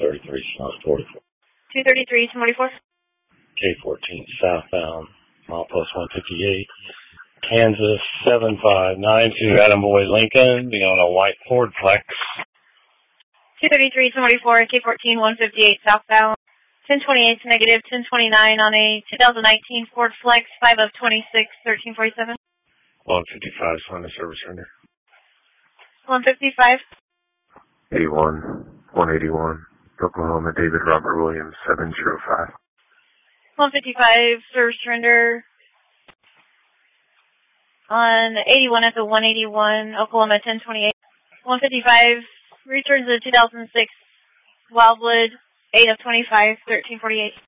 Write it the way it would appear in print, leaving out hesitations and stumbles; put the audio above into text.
233 south 44. 233, 244. K14 southbound, milepost 158. Kansas 7592, Adam Boy Lincoln, be on a white Ford Flex. 233, 244, K14, 158 southbound. 1028 negative, 1029 on a 2019 Ford Flex, 5 of 26, 1347. 155, sign of service render. 155. 81, 181, Oklahoma, David Robert Williams, 705. 155, service surrender on 81 at the 181, Oklahoma 1028. 155, returns the 2006 Wildwood, 8 of 25, 1348.